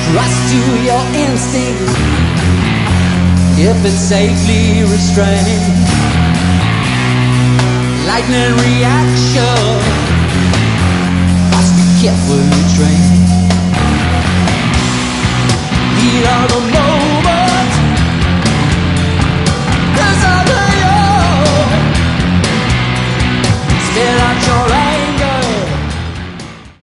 Trust to your instincts if it's safely restrained. Lightning reaction, must be carefully trained. Heat of the